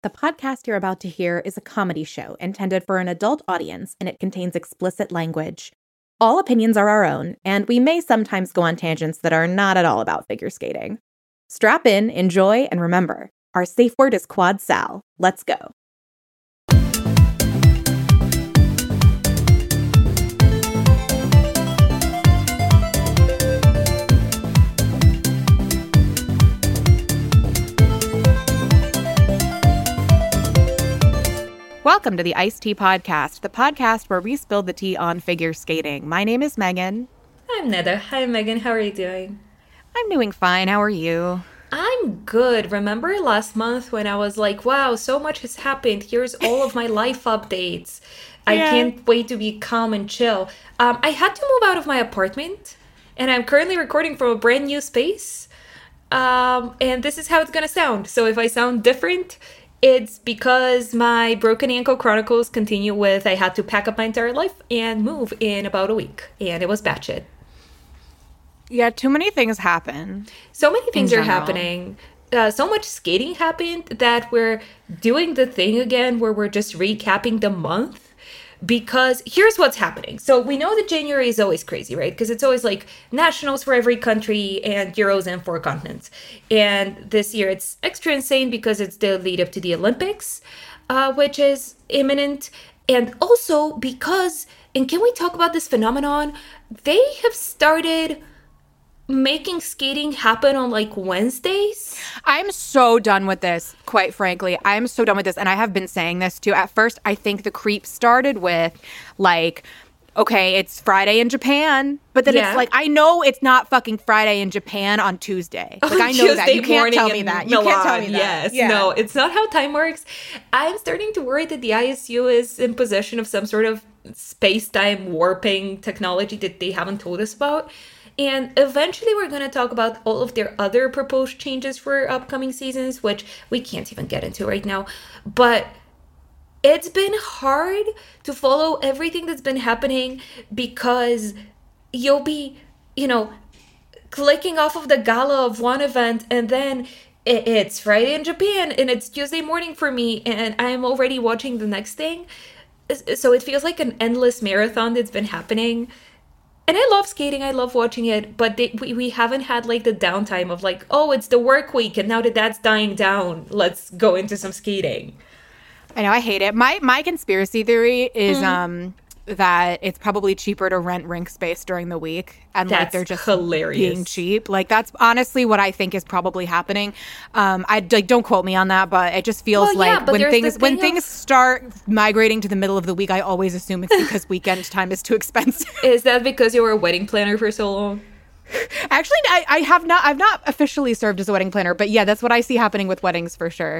The podcast you're about to hear is a comedy show intended for an adult audience, and it contains explicit language. All opinions are our own, and we may sometimes go on tangents that are not at all about figure skating. Strap in, enjoy, and remember, our safe word is Quad Sal. Let's go. Welcome to the Iced Tea Podcast, the podcast where we spill the tea on figure skating. My name is Megan. I'm Neda. Hi, Megan. How are you doing? I'm doing fine. How are you? I'm good. Remember last month when I was like, wow, so much has happened. Here's all of my life updates. I can't wait to be calm and chill. I had to move out of my apartment, and I'm currently recording from a brand new space. And this is how it's going to sound. So if I sound different, it's because my Broken Ankle Chronicles continue with I had to pack up my entire life and move in about a week. And it was batshit. Yeah, too many things happen. So many things are happening. So much skating happened that we're doing the thing again where we're just recapping the month. Because here's what's happening. So we know that January is always crazy, right? Because it's always like nationals for every country and Euros and 4 continents. And this year it's extra insane because it's the lead up to the Olympics, which is imminent. And also because, and can we talk about this phenomenon? They have started making skating happen on like Wednesdays. I'm so done with this, quite frankly. I'm so done with this. And I have been saying this too. At first, I think the creep started with like, okay, it's Friday in Japan. But then it's like, I know it's not fucking Friday in Japan on Tuesday. Like, I know Tuesday that. You can't tell me that. You can't tell me that. Yes. Yeah. No, it's not how time works. I'm starting to worry that the ISU is in possession of some sort of space-time warping technology that they haven't told us about. And eventually we're going to talk about all of their other proposed changes for upcoming seasons, which we can't even get into right now. But it's been hard to follow everything that's been happening because you'll be, clicking off of the gala of one event and then it's Friday in Japan and it's Tuesday morning for me and I'm already watching the next thing. So it feels like an endless marathon that's been happening. And I love skating, I love watching it, but we haven't had like the downtime of like, oh, it's the work week, and now that that's dying down, let's go into some skating. I know, I hate it. My conspiracy theory is that it's probably cheaper to rent rink space during the week, and that's like they're just hilarious. Being cheap. Like that's honestly what I think is probably happening. I like don't quote me on that, but it just feels like when things start migrating to the middle of the week, I always assume it's because weekend time is too expensive. Is that because you were a wedding planner for so long? Actually, I've not officially served as a wedding planner, but yeah, that's what I see happening with weddings for sure.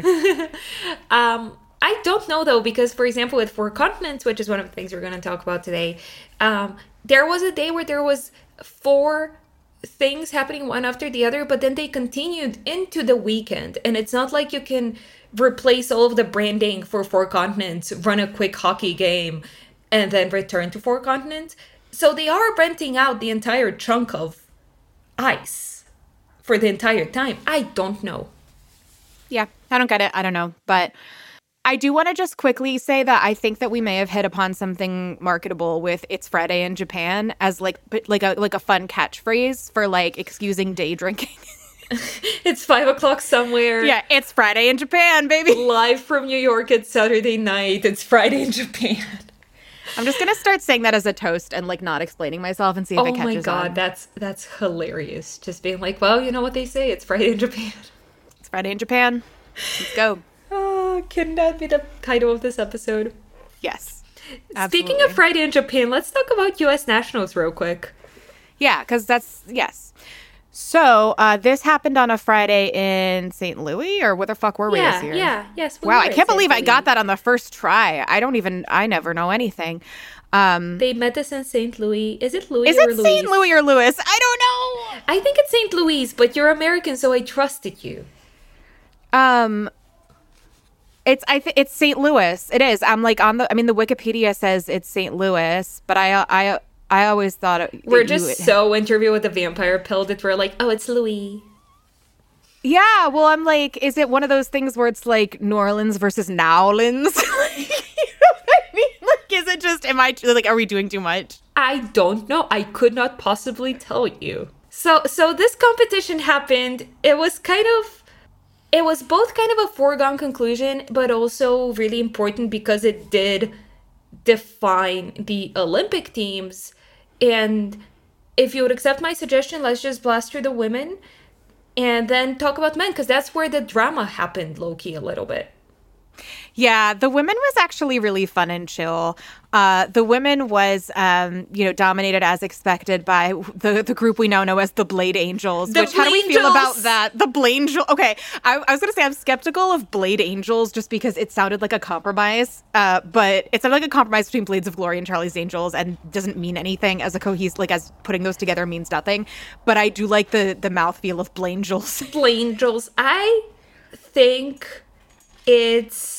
I don't know, though, because, for example, with 4 Continents, which is one of the things we're going to talk about today, there was a day where there was 4 things happening one after the other, but then they continued into the weekend. And it's not like you can replace all of the branding for 4 Continents, run a quick hockey game, and then return to 4 Continents. So they are renting out the entire chunk of ice for the entire time. I don't know. Yeah, I don't get it. I don't know. But I do want to just quickly say that I think that we may have hit upon something marketable with "It's Friday in Japan" as like a fun catchphrase for like excusing day drinking. It's 5:00 somewhere. Yeah, it's Friday in Japan, baby. Live from New York. It's Saturday night. It's Friday in Japan. I'm just gonna start saying that as a toast and like not explaining myself and see if it catches on. Oh my god, that's hilarious. Just being like, well, you know what they say? It's Friday in Japan. It's Friday in Japan. Let's go. Can that be the title of this episode? Yes. Absolutely. Speaking of Friday in Japan, let's talk about U.S. nationals real quick. Yeah, because yes. So this happened on a Friday in St. Louis, or what the fuck were we this year? Yes. Wow, I can't believe I got that on the first try. I never know anything. They met us in St. Louis. Is it Louis or Louis? Is it St. Louis or Louis? I don't know. I think it's St. Louis, but you're American, so I trusted you. It's St. Louis. It is. I'm like the Wikipedia says it's St. Louis, but I always thought we're just so Interview with the Vampire Pill that we're like, oh, it's Louis. Yeah, well, I'm like, is it one of those things where it's like New Orleans versus Nowlands? Like, you know what I mean? Like, is it just, like, are we doing too much? I don't know. I could not possibly tell you. So this competition happened. It was both kind of a foregone conclusion, but also really important because it did define the Olympic teams. And if you would accept my suggestion, let's just blast through the women and then talk about men, because that's where the drama happened, low-key, a little bit. Yeah, the women was actually really fun and chill. The women was, dominated as expected by the group we now know as the Blade Angels. How do we feel about that? The Blade Angels. Okay, I was going to say I'm skeptical of Blade Angels just because it sounded like a compromise. But it sounded like a compromise between Blades of Glory and Charlie's Angels and doesn't mean anything as a cohesive, like as putting those together means nothing. But I do like the mouthfeel of Blade Angels. Blade Angels. I think it's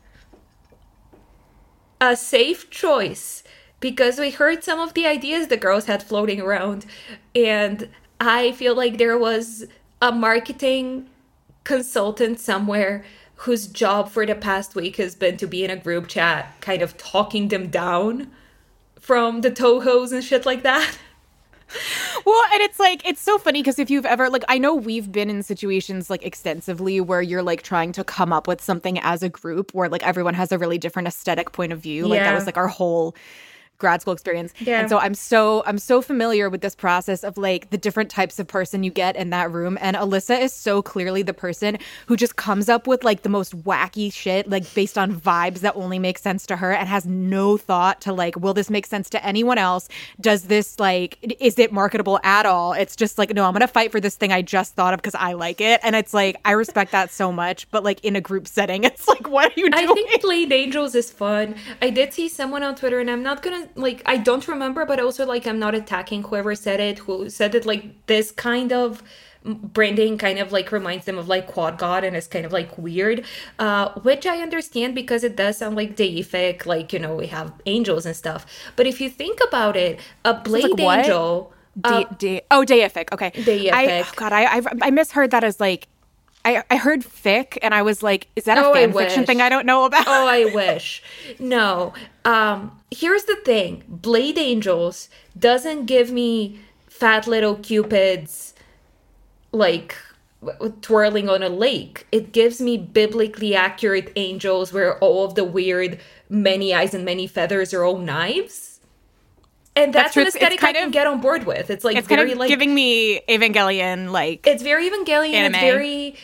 a safe choice because we heard some of the ideas the girls had floating around, and I feel like there was a marketing consultant somewhere whose job for the past week has been to be in a group chat kind of talking them down from the Tohos and shit like that. Well, and it's like, it's so funny because if you've ever, like, I know we've been in situations like extensively where you're like trying to come up with something as a group where like everyone has a really different aesthetic point of view. Like that was like our whole grad school experience. Yeah. And so I'm so familiar with this process of like the different types of person you get in that room. And Alyssa is so clearly the person who just comes up with like the most wacky shit, like based on vibes that only make sense to her and has no thought to like, will this make sense to anyone else? Does this like, is it marketable at all? It's just like, no, I'm going to fight for this thing I just thought of because I like it. And it's like, I respect that so much. But like in a group setting, it's like, what are you doing? I think Blade Angels is fun. I did see someone on Twitter, and I'm not going to, like, I don't remember, but also like I'm not attacking whoever said it, who said it like this kind of branding kind of like reminds them of like Quad God and is kind of like weird, which I understand because it does sound like deific, like, you know, we have angels and stuff. But if you think about it, a Blade Angel... deific. Okay. Deific. I misheard that as like, I heard fic and I was like, is that a fan fiction thing I don't know about? Oh, I wish. No. Here's the thing. Blade Angels doesn't give me fat little cupids like twirling on a lake. It gives me biblically accurate angels where all of the weird many eyes and many feathers are all knives. And that's an aesthetic I can get on board with. It's like, it's very kind of like giving me Evangelion, like it's very Evangelion. Anime. It's very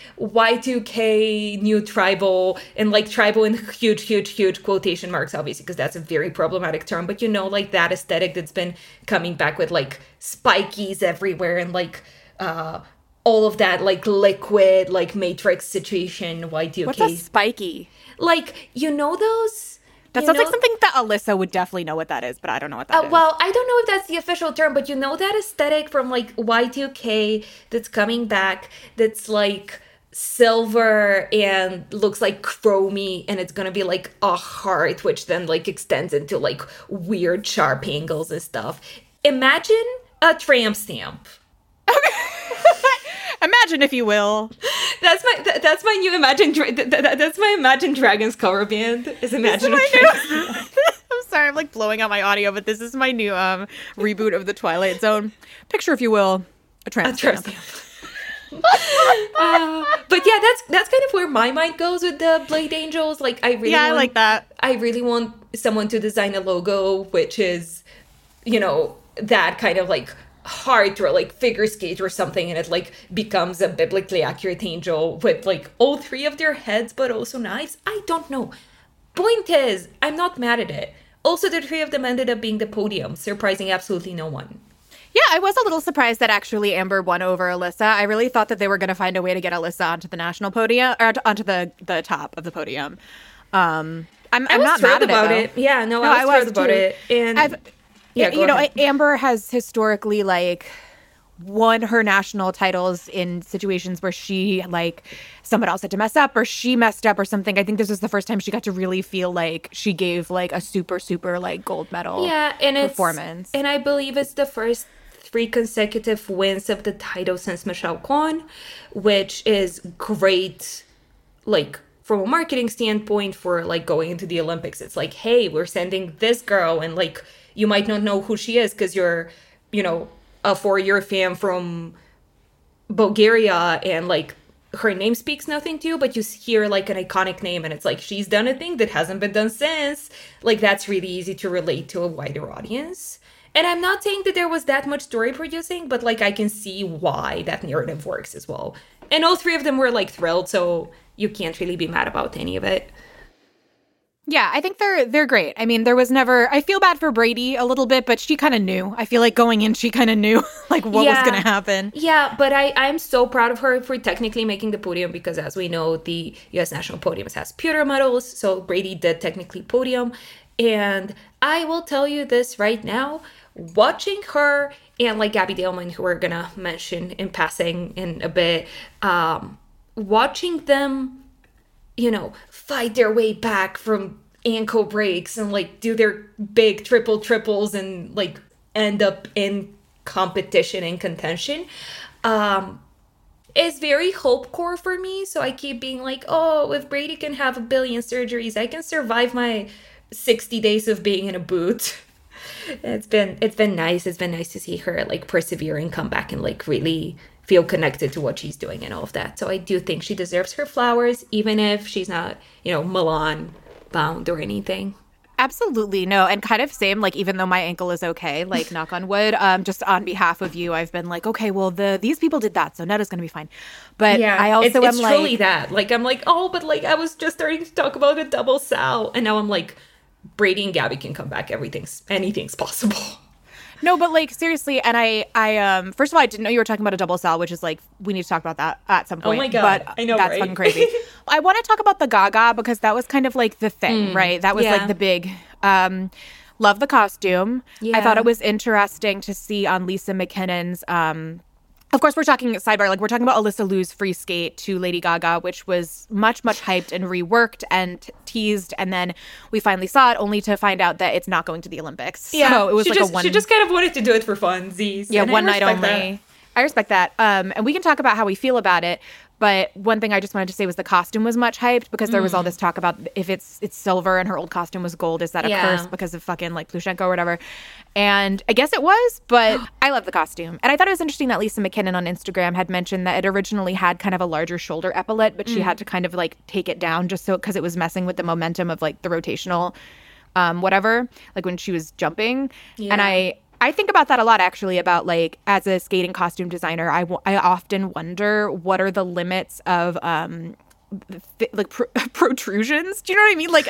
Y2K, new tribal, and like tribal in huge quotation marks, obviously, because that's a very problematic term. But you know, like that aesthetic that's been coming back with like spikies everywhere and like all of that like liquid, like Matrix situation. Y2K. What's a spiky? Like, you know those. That sounds like something that Alyssa would definitely know what that is, but I don't know what that is. Well, I don't know if that's the official term, but you know that aesthetic from like Y2K that's coming back that's like silver and looks like chromey, and it's gonna be like a heart, which then like extends into like weird sharp angles and stuff. Imagine a tramp stamp. Imagine, if you will. That's my new that's my Imagine Dragons cover band. Is Imagine Dragons. I'm sorry, I'm like blowing out my audio, but this is my new reboot of the Twilight Zone. Picture, if you will, a tramp stamp. But yeah, that's kind of where my mind goes with the Blade Angels. Like I like that. I really want someone to design a logo which is, you know, that kind of like heart or like figure skate or something, and it like becomes a biblically accurate angel with like all three of their heads but also knives. I don't know. Point is, I'm not mad at it. Also, the three of them ended up being the podium, surprising absolutely no one. Yeah, I was a little surprised that actually Amber won over Alyssa. I really thought that they were going to find a way to get Alyssa onto the national podium, or onto the top of the podium. I'm not mad about it. Yeah, no, I was thrilled about it. And yeah, you know, Amber has historically like won her national titles in situations where she like someone else had to mess up or she messed up or something. I think this was the first time she got to really feel like she gave like a super like gold medal performance. And I believe it's the first 3 consecutive wins of the title since Michelle Kwan, which is great, like, from a marketing standpoint for, like, going into the Olympics. It's like, hey, we're sending this girl, and, like, you might not know who she is because you're, you know, a 4-year fan from Bulgaria, and, like, her name speaks nothing to you, but you hear, like, an iconic name, and it's like, she's done a thing that hasn't been done since. Like, that's really easy to relate to a wider audience. And I'm not saying that there was that much story producing, but, like, I can see why that narrative works as well. And all 3 of them were, like, thrilled, so you can't really be mad about any of it. Yeah, I think they're great. I mean, there was never... I feel bad for Brady a little bit, but she kind of knew. I feel like going in, she kind of knew, like, what was going to happen. Yeah, but I'm so proud of her for technically making the podium, because as we know, the U.S. national podiums has pewter medals, so Brady did technically podium. And I will tell you this right now, watching her and, like, Gabby Daleman, who we're going to mention in passing in a bit, watching them, you know, fight their way back from ankle breaks and, like, do their big triples and, like, end up in competition and contention is very hope core for me. So I keep being like, oh, if Brady can have 1 billion surgeries, I can survive my 60 days of being in a boot. It's been nice. It's been nice to see her, like, persevere and come back and, like, really feel connected to what she's doing and all of that. So I do think she deserves her flowers, even if she's not, you know, Milan bound or anything. Absolutely. No. And kind of same, like, even though my ankle is okay, like, knock on wood, just on behalf of you, I've been like, okay, well, these people did that, so Netta's going to be fine. But yeah, I also it's truly that. Like, I'm like, oh, but, like, I was just starting to talk about a double Sal, and now I'm like, Brady and Gabby can come back. Anything's possible. No, but, like, seriously, and I first of all, I didn't know you were talking about a double Sal, which is, like, we need to talk about that at some point. Oh my God, but I know, that's right? fucking crazy. I want to talk about the Gaga, because that was kind of, like, the thing, right? That was, like, the big, love the costume. Yeah. I thought it was interesting to see on Lisa McKinnon's, of course, we're talking sidebar, like, we're talking about Alyssa Liu's free skate to Lady Gaga, which was much, much hyped and reworked and teased. And then we finally saw it, only to find out that it's not going to the Olympics. Yeah. So it was she just kind of wanted to do it for funsies. Yeah, one night only. That. I respect that. And we can talk about how we feel about it. But one thing I just wanted to say was the costume was much hyped, because there was all this talk about if it's silver and her old costume was gold, is that a curse because of fucking, like, Plushenko or whatever. And I guess it was, but I love the costume. And I thought it was interesting that Lisa McKinnon on Instagram had mentioned that it originally had kind of a larger shoulder epaulette, but she had to kind of, like, take it down just so, because it was messing with the momentum of, like, the rotational whatever, like, when she was jumping. Yeah. And I think about that a lot, actually, about, like, as a skating costume designer, I often wonder what are the limits of, protrusions. Do you know what I mean? Like,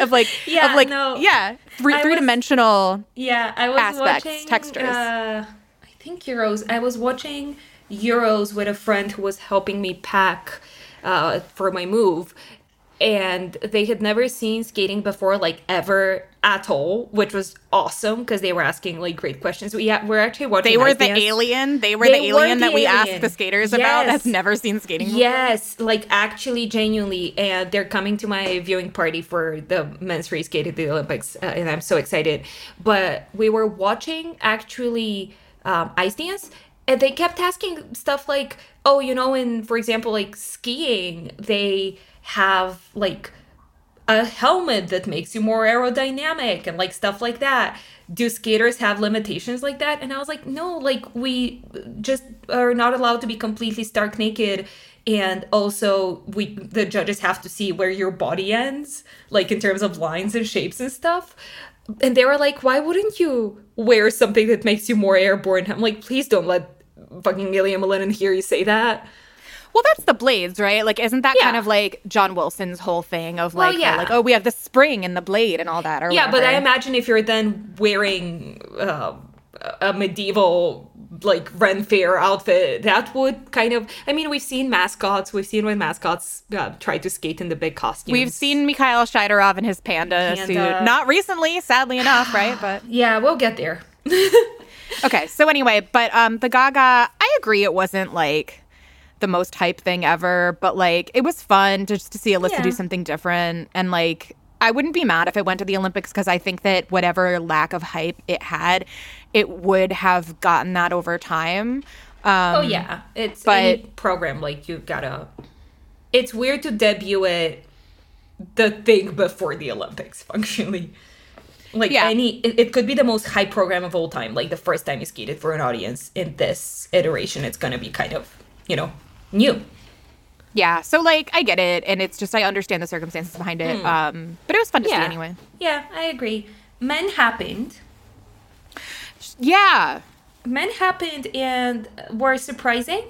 three-dimensional I was aspects, watching, textures. I think Euros. I was watching Euros with a friend who was helping me pack for my move. And they had never seen skating before, like, ever at all, which was awesome, because they were asking, like, great questions. We're actually watching. They were the alien that we asked the skaters about that's never seen skating before. Yes, like, actually, genuinely. And they're coming to my viewing party for the men's free skate at the Olympics, and I'm so excited. But we were watching, actually, ice dance, and they kept asking stuff like, oh, you know, in, for example, like, skiing, they have, like, a helmet that makes you more aerodynamic and, like, stuff like that. Do skaters have limitations like that? And I was like, no, like, we just are not allowed to be completely stark naked. And also the judges have to see where your body ends, like, in terms of lines and shapes and stuff. And they were like, why wouldn't you wear something that makes you more airborne? I'm like, please don't let fucking Ilya Malinin hear you say that. Well, that's the blades, right? Like, isn't that kind of like John Wilson's whole thing of, like, like, oh, we have the spring and the blade and all that, or whatever. But I imagine if you're then wearing a medieval, like, Ren Fair outfit, that would kind of, I mean, we've seen mascots when mascots try to skate in the big costumes. We've seen Mikhail Shidorov in his panda suit. Not recently, sadly enough, right? But yeah, we'll get there. Okay, so anyway, but the Gaga, I agree it wasn't, like, the most hype thing ever, but, like, it was fun just to see Alyssa do something different. And, like, I wouldn't be mad if it went to the Olympics, because I think that whatever lack of hype it had, it would have gotten that over time. Oh yeah, it's any program, like you gotta. It's weird to debut it the thing before the Olympics, functionally. Like it could be the most hype program of all time. Like the first time you skated for an audience in this iteration, it's gonna be kind of, new. Yeah, so like I get it, and it's just I understand the circumstances behind it. But it was fun to see anyway. Yeah, I agree. Men happened. Yeah. Men happened and were surprising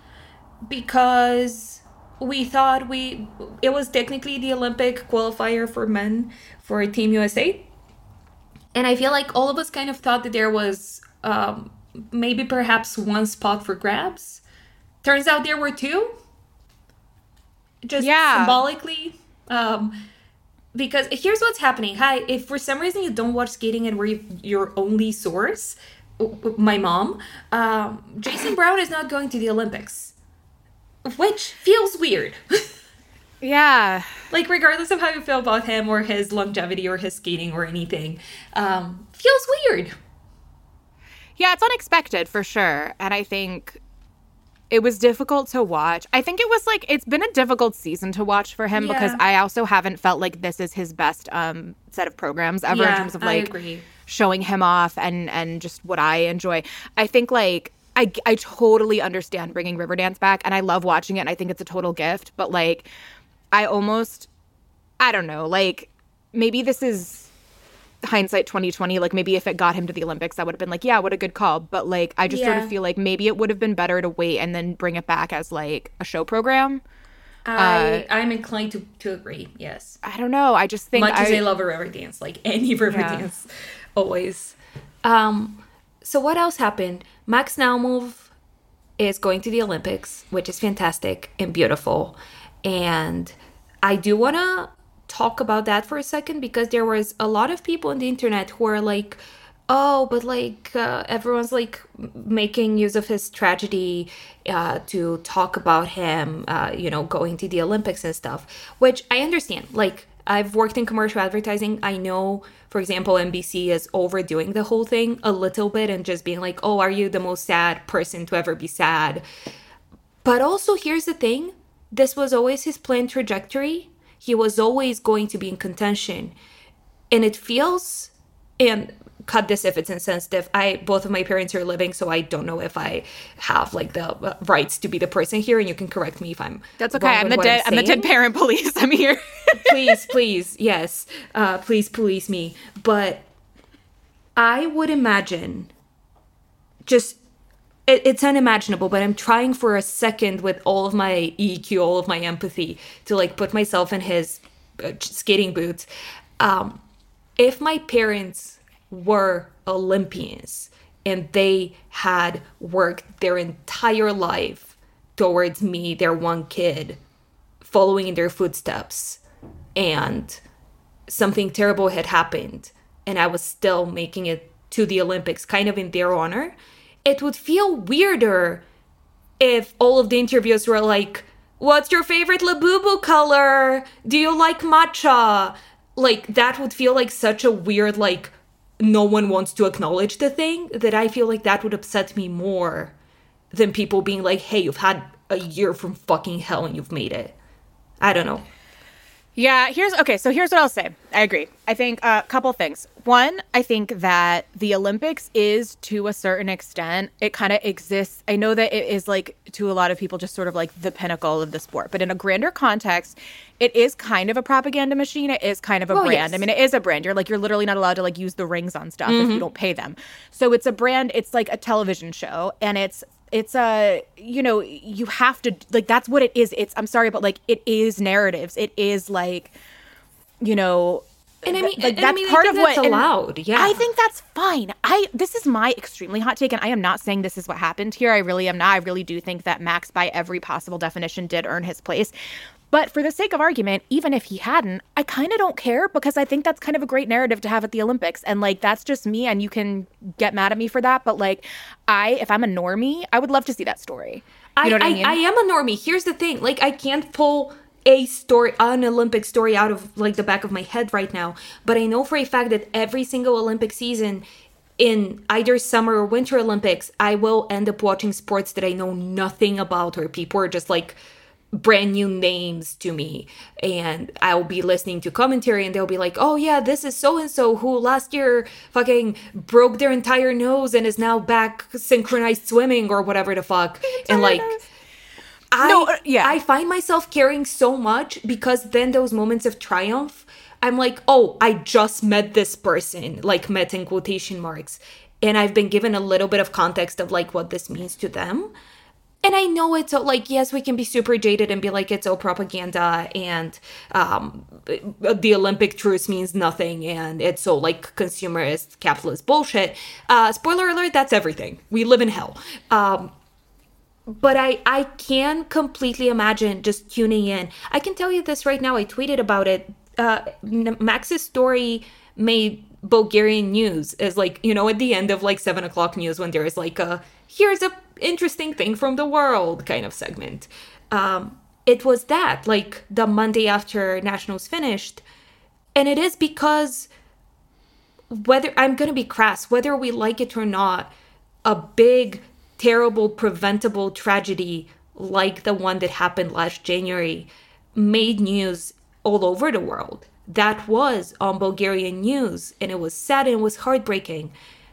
because we thought it was technically the Olympic qualifier for men for Team USA. And I feel like all of us kind of thought that there was maybe perhaps one spot for grabs. Turns out there were two. Just symbolically. Because here's what's happening. Hi, if for some reason you don't watch skating and we're your only source, my mom, Jason Brown is not going to the Olympics. Which feels weird. Yeah. Like, regardless of how you feel about him or his longevity or his skating or anything, feels weird. Yeah, it's unexpected for sure. And I think it was difficult to watch. I think it was like, it's been a difficult season to watch for him because I also haven't felt like this is his best set of programs ever in terms of like showing him off and just what I enjoy. I think like, I totally understand bringing Riverdance back and I love watching it and I think it's a total gift. But like, I don't know, like maybe this is hindsight 2020. Like maybe if it got him to the Olympics, I would have been like, yeah, what a good call. But like, I just sort of feel like maybe it would have been better to wait and then bring it back as like a show program. I'm inclined to agree. Yes. I don't know. I just think much as I love a Riverdance, like any Riverdance, always. So what else happened? Max Naumov is going to the Olympics, which is fantastic and beautiful. And I do want to talk about that for a second because there was a lot of people on the internet who are like, oh, but like everyone's like making use of his tragedy to talk about him, going to the Olympics and stuff, which I understand. Like, I've worked in commercial advertising. I know, for example, NBC is overdoing the whole thing a little bit and just being like, oh, are you the most sad person to ever be sad? But also, here's the thing. This was always his planned trajectory. He was always going to be in contention. And it feels, and cut this if it's insensitive, both of my parents are living, so I don't know if I have like the rights to be the person here, and you can correct me if I'm That's okay. I'm the dead parent police. I'm here. Please, yes. Please police me. But I would imagine just it's unimaginable, but I'm trying for a second with all of my EQ, all of my empathy to like put myself in his skating boots. If my parents were Olympians and they had worked their entire life towards me, their one kid, following in their footsteps, and something terrible had happened and I was still making it to the Olympics kind of in their honor, it would feel weirder if all of the interviews were like, what's your favorite Labubu color? Do you like matcha? Like, that would feel like such a weird, like, no one wants to acknowledge the thing, that I feel like that would upset me more than people being like, hey, you've had a year from fucking hell and you've made it. I don't know. Yeah, here's what I'll say. I agree. I think a couple things. One, I think that the Olympics is, to a certain extent, it kind of exists. I know that it is, like, to a lot of people, just sort of like the pinnacle of the sport. But in a grander context, it is kind of a propaganda machine. It is kind of a brand. Yes. I mean, it is a brand. You're literally not allowed to, like, use the rings on stuff if you don't pay them. So it's a brand. It's like a television show. And it's you have to, like, that's what it is. I'm sorry, but like, it is narratives. It is like, and I mean, that's part of what's allowed. Yeah. I think that's fine. This is my extremely hot take, and I am not saying this is what happened here. I really am not. I really do think that Max, by every possible definition, did earn his place. But for the sake of argument, even if he hadn't, I kind of don't care, because I think that's kind of a great narrative to have at the Olympics. And like, that's just me, and you can get mad at me for that. But like, if I'm a normie, I would love to see that story. You know what I mean? I am a normie. Here's the thing. Like, I can't pull an Olympic story out of like the back of my head right now. But I know for a fact that every single Olympic season, in either summer or winter Olympics, I will end up watching sports that I know nothing about, or people are just like brand new names to me, and I'll be listening to commentary and they'll be like, oh yeah, this is so and so who last year fucking broke their entire nose and is now back synchronized swimming or whatever the fuck. And like I find myself caring so much, because then those moments of triumph, I'm like, oh, I just met this person, like met in quotation marks, and I've been given a little bit of context of like what this means to them. And I know it's like, yes, we can be super jaded and be like, it's all propaganda, and the Olympic truce means nothing, and it's all like consumerist, capitalist bullshit. Spoiler alert, that's everything. We live in hell. But I can completely imagine just tuning in. I can tell you this right now. I tweeted about it. Max's story made Bulgarian news as like, you know, at the end of like 7 o'clock news, when there is like here's a interesting thing from the world kind of segment. It was that, like, the Monday after Nationals finished. And it is because, whether, I'm going to be crass, whether we like it or not, a big, terrible, preventable tragedy like the one that happened last January made news all over the world. That was on Bulgarian news, and it was sad and it was heartbreaking.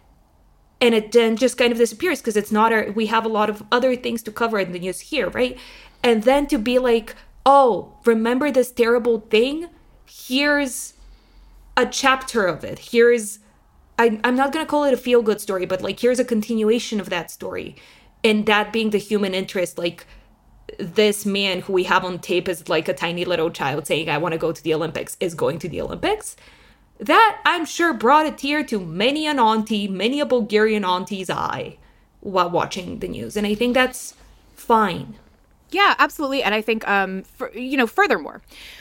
And it then just kind of disappears because it's not we have a lot of other things to cover in the news here, right? And then to be like, oh, remember this terrible thing? Here's a chapter of it. I'm not going to call it a feel-good story, but like, here's a continuation of that story. And that being the human interest, like, this man who we have on tape as like a tiny little child saying, I want to go to the Olympics, is going to the Olympics. That, I'm sure, brought a tear to many an auntie, many a Bulgarian auntie's eye while watching the news. And I think that's fine. Yeah, absolutely. And I think, furthermore,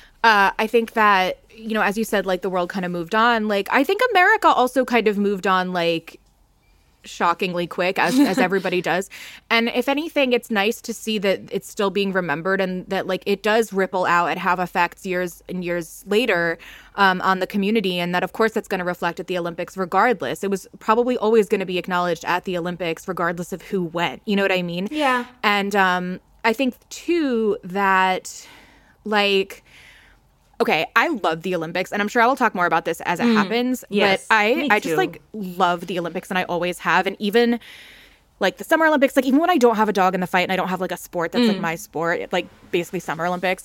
I think that, as you said, like, the world kind of moved on. Like, I think America also kind of moved on, like, shockingly quick, as everybody does. And if anything, it's nice to see that it's still being remembered, and that, like, it does ripple out and have effects years and years later on the community. And that, of course, that's going to reflect at the Olympics regardless. It was probably always going to be acknowledged at the Olympics regardless of who went. You know what I mean? Yeah. And I think, too, that, like, okay, I love the Olympics, and I'm sure I will talk more about this as it happens. Yes, but I just, like, love the Olympics, and I always have. And even, like, the Summer Olympics, like, even when I don't have a dog in the fight and I don't have, like, a sport that's like my sport, like, basically Summer Olympics.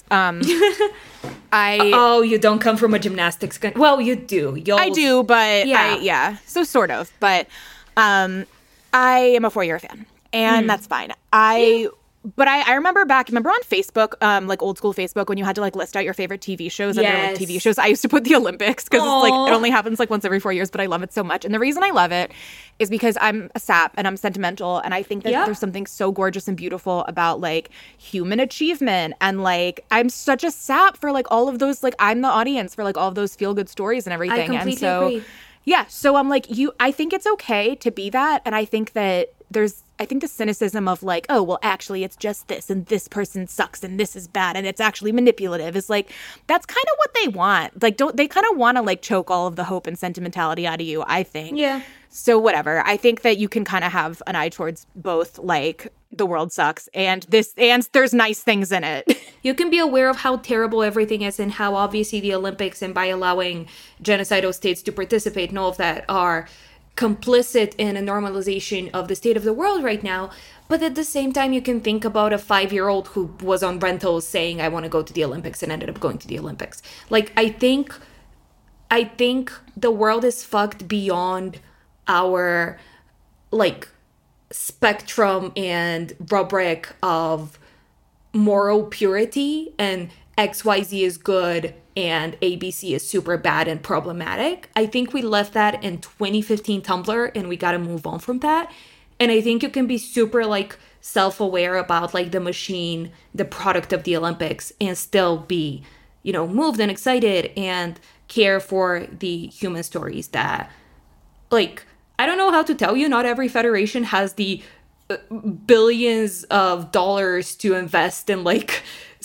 Oh, you don't come from a gymnastics well, you do. I do, but yeah. So sort of. But I am a 4-year fan, and that's fine. But I remember on Facebook, like old school Facebook, when you had to like list out your favorite TV shows under like TV shows, I used to put the Olympics because it's like, it only happens like once every 4 years, but I love it so much. And the reason I love it is because I'm a sap and I'm sentimental. And I think that there's something so gorgeous and beautiful about like human achievement. And like, I'm such a sap for like all of those, like I'm the audience for like all of those feel good stories and everything. I completely agree. Yeah. So I'm like, I think it's okay to be that. And I think that I think the cynicism of like, oh, well, actually, it's just this, and this person sucks, and this is bad, and it's actually manipulative, is like, that's kind of what they want. Like, they kind of want to like choke all of the hope and sentimentality out of you, I think. Yeah. So whatever. I think that you can kind of have an eye towards both, like, the world sucks and there's nice things in it. You can be aware of how terrible everything is and how obviously the Olympics, and by allowing genocidal states to participate and all of that, are complicit in a normalization of the state of the world right now. But at the same time, you can think about a 5-year-old who was on rentals saying, I want to go to the Olympics, and ended up going to the Olympics. Like, I think the world is fucked beyond our, like, spectrum and rubric of moral purity and XYZ is good and ABC is super bad and problematic. I think we left that in 2015 Tumblr, and we got to move on from that. And I think you can be super like self-aware about like the machine, the product of the Olympics, and still be, moved and excited and care for the human stories that, like, I don't know how to tell you, not every federation has the billions of dollars to invest in like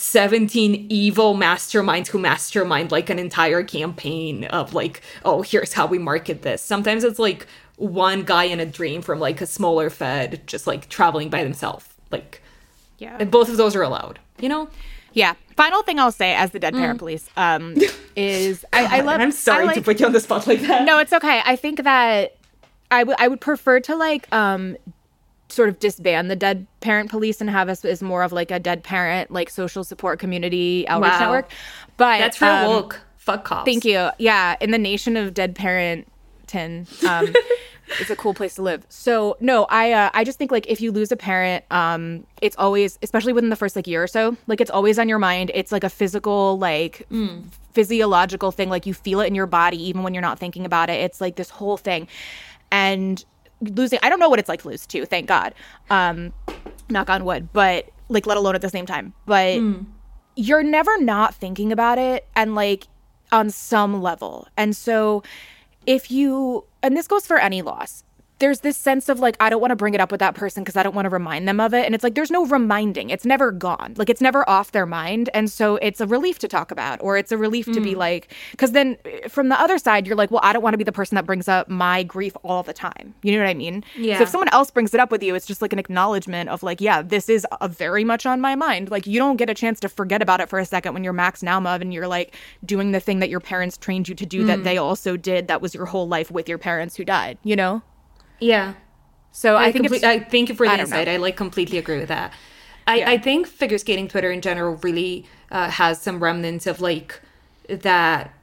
17 evil masterminds who mastermind like an entire campaign of like, oh, here's how we market this. Sometimes it's like one guy in a dream from like a smaller fed just like traveling by themselves. Like, Yeah. and both of those are allowed, you know? Yeah. Final thing I'll say as the dead parent police is I love. I'm sorry to put you on the spot like that. No, it's okay. I think that I would prefer to like sort of disband the dead parent police and have us as more of like a dead parent like social support community outreach network. But that's real woke. Fuck cops. Thank you. Yeah, in the nation of dead parenton, it's a cool place to live. So no, I just think like if you lose a parent, it's always, especially within the first like year or so, like it's always on your mind. It's like a physical like physiological thing. Like you feel it in your body even when you're not thinking about it. It's like this whole thing. And losing, I don't know what it's like to lose too, thank God. Knock on wood, but like let alone at the same time. But you're never not thinking about it and like on some level. And so if you, and this goes for any loss, there's this sense of like, I don't want to bring it up with that person because I don't want to remind them of it. And it's like, there's no reminding. It's never gone. Like, it's never off their mind. And so it's a relief to talk about, or it's a relief to be like, because then from the other side, you're like, well, I don't want to be the person that brings up my grief all the time. You know what I mean? Yeah. So if someone else brings it up with you, it's just like an acknowledgement of like, yeah, this is very much on my mind. Like, you don't get a chance to forget about it for a second when you're Max Naumov and you're like doing the thing that your parents trained you to do that they also did. That was your whole life with your parents who died, you know? Yeah. So I think I thank you for the I don't insight. know. I like completely agree with that. I think figure skating Twitter in general really has some remnants of like that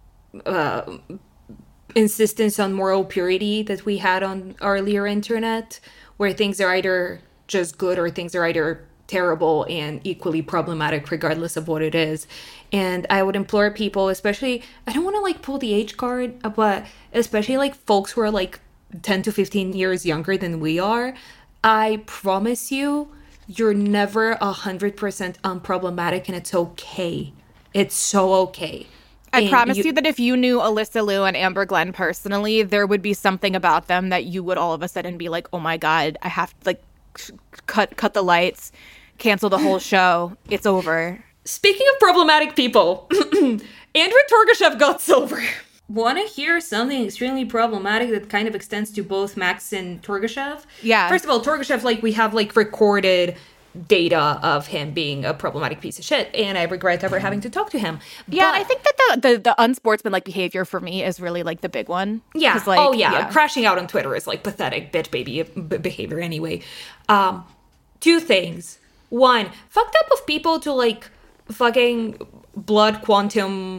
insistence on moral purity that we had on earlier internet, where things are either just good or things are either terrible and equally problematic regardless of what it is. And I would implore people, especially, I don't want to like pull the age card, but especially like folks who are like 10 to 15 years younger than we are, I promise you, you're never 100% unproblematic, and it's okay. It's so okay. I promise you that if you knew Alyssa Liu and Amber Glenn personally, there would be something about them that you would all of a sudden be like, oh my God, I have to like cut the lights, cancel the whole show. It's over. Speaking of problematic people, Andrew Torgashev got sober. Want to hear something extremely problematic that kind of extends to both Max and Torgashev? Yeah. First of all, Torgashev, like, we have, like, recorded data of him being a problematic piece of shit, and I regret ever having to talk to him. Yeah, But- I think that the unsportsmanlike behavior for me is really like the big one. Yeah. 'Cause, like, Crashing out on Twitter is, like, pathetic bitch baby behavior anyway. Two things. One, fucked up of people to, like, fucking blood quantum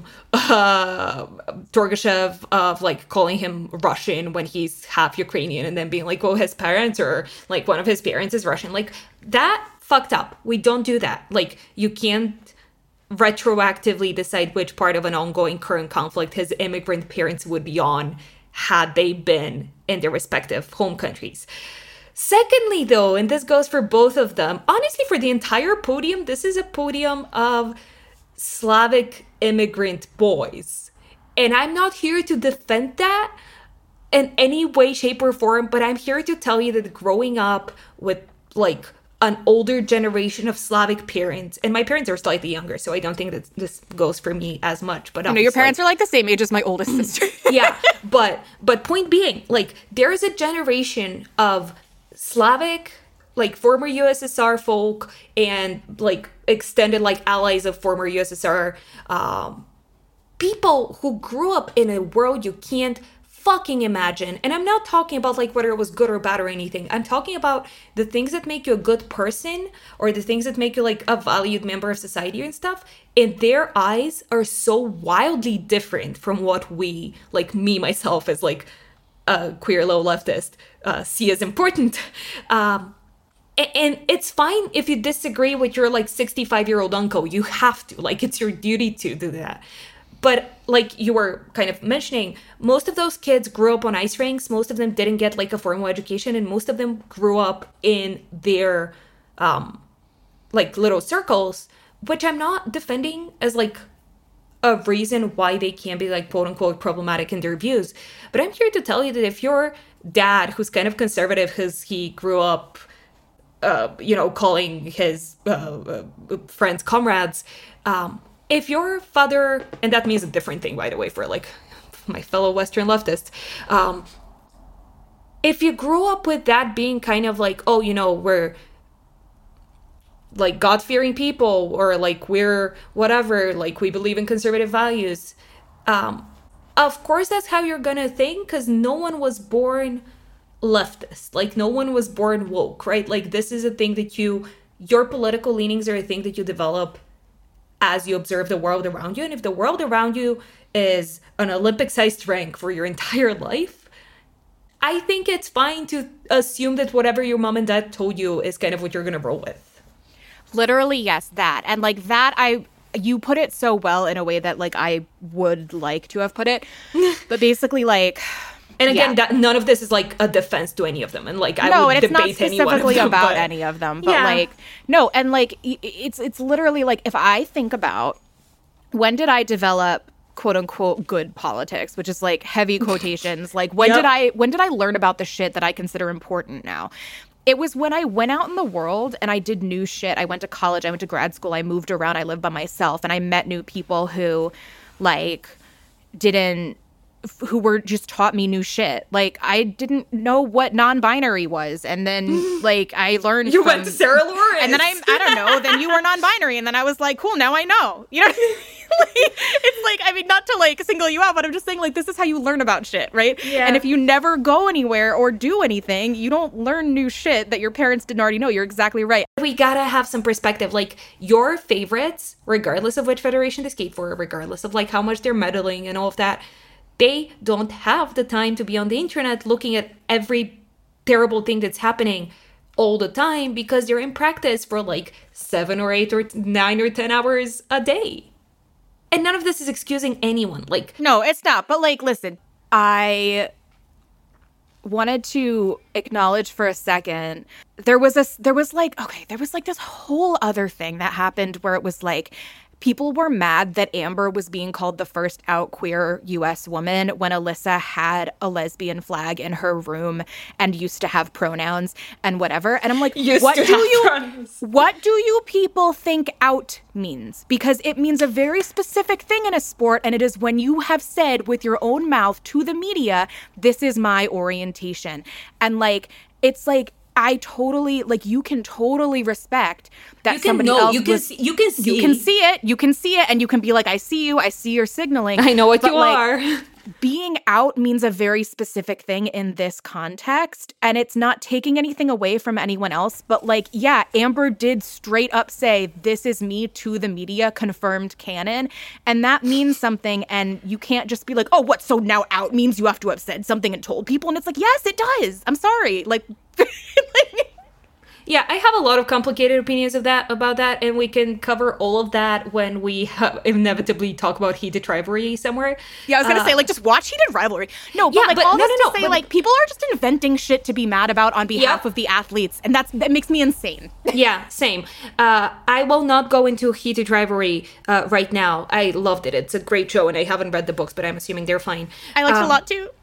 Torgashev of like calling him Russian when he's half Ukrainian, and then being like, oh, his parents or like one of his parents is Russian. Like, that fucked up. We don't do that. Like, you can't retroactively decide which part of an ongoing current conflict his immigrant parents would be on had they been in their respective home countries. Secondly, though, and this goes for both of them, honestly, for the entire podium, this is a podium of Slavic immigrant boys. And I'm not here to defend that in any way, shape, or form, but I'm here to tell you that growing up with, like, an older generation of Slavic parents, and my parents are slightly younger, so I don't think that this goes for me as much, but your parents are like the same age as my oldest sister. yeah, but point being, like, there is a generation of Slavic, like, former USSR folk and, like, extended, like, allies of former USSR people who grew up in a world you can't fucking imagine. And I'm not talking about, like, whether it was good or bad or anything. I'm talking about the things that make you a good person, or the things that make you, like, a valued member of society and stuff. In their eyes are so wildly different from what we, like, me, myself, as, like, a queer low leftist, see as important. And it's fine if you disagree with your, like, 65-year-old uncle. You have to. Like, it's your duty to do that. But, like you were kind of mentioning, most of those kids grew up on ice rinks. Most of them didn't get, like, a formal education. And most of them grew up in their, like, little circles, which I'm not defending as, like, a reason why they can be, like, quote-unquote problematic in their views. But I'm here to tell you that if your dad, who's kind of conservative because he grew up calling his friends comrades. If your father, and that means a different thing, by the way, for like my fellow Western leftists, if you grew up with that being kind of like, oh, we're like God-fearing people, or like we're whatever, like we believe in conservative values, of course that's how you're gonna think, because no one was born leftist. Like no one was born woke, right? Like this is a thing that your political leanings are a thing that you develop as you observe the world around you. And if the world around you is an Olympic-sized rank for your entire life, I think it's fine to assume that whatever your mom and dad told you is kind of what you're going to roll with. Literally, yes, that. And like that, you put it so well in a way that like I would like to have put it. But basically like... And again, none of this is like a defense to any of them, and like I would debate any one of them. No, it's not specifically about any of them, but like no, and like it's literally like if I think about when did I develop quote unquote good politics, which is like heavy quotations, like when did I learn about the shit that I consider important now? It was when I went out in the world and I did new shit. I went to college, I went to grad school, I moved around, I lived by myself, and I met new people who like who were just taught me new shit. Like I didn't know what non-binary was, and then like I learned went to Sarah Lawrence, and then I don't know, then you were non-binary, and then I was like, cool, now I know, like, it's like, I mean, not to like single you out, but I'm just saying like this is how you learn about shit, right? Yeah. And if you never go anywhere or do anything, you don't learn new shit that your parents didn't already know. You're exactly right. We gotta have some perspective. Like your favorites, regardless of which federation they skate for, regardless of like how much they're meddling and all of that, they don't have the time to be on the internet looking at every terrible thing that's happening all the time, because they're in practice for like 7 or 8 or 9 or 10 hours a day. And none of this is excusing anyone. Like, no, it's not. But like, listen, I wanted to acknowledge for a second, there was this whole other thing that happened where it was like, people were mad that Amber was being called the first out queer U.S. woman when Alyssa had a lesbian flag in her room and used to have pronouns and whatever. And I'm like, what do you people think out means? Because it means a very specific thing in a sport, and it is when you have said with your own mouth to the media, this is my orientation. And like, it's like, I totally, like, you can totally respect that somebody else you can see it, and you can be like, I see your signaling. I know what you like, are. Being out means a very specific thing in this context, and it's not taking anything away from anyone else, but like, yeah, Amber did straight up say, this is me to the media, confirmed canon, and that means something, and you can't just be like, oh, what, so now out means you have to have said something and told people, and it's like, yes, it does. I'm sorry. Like, yeah, I have a lot of complicated opinions about that, and we can cover all of that when we inevitably talk about Heated Rivalry somewhere. Yeah, I was gonna say, like, just watch Heated Rivalry. No, but like, all this to say, like, people are just inventing shit to be mad about on behalf of the athletes, and that makes me insane. Yeah, same. I will not go into Heated Rivalry right now. I loved it. It's a great show, and I haven't read the books, but I'm assuming they're fine. I liked it a lot too.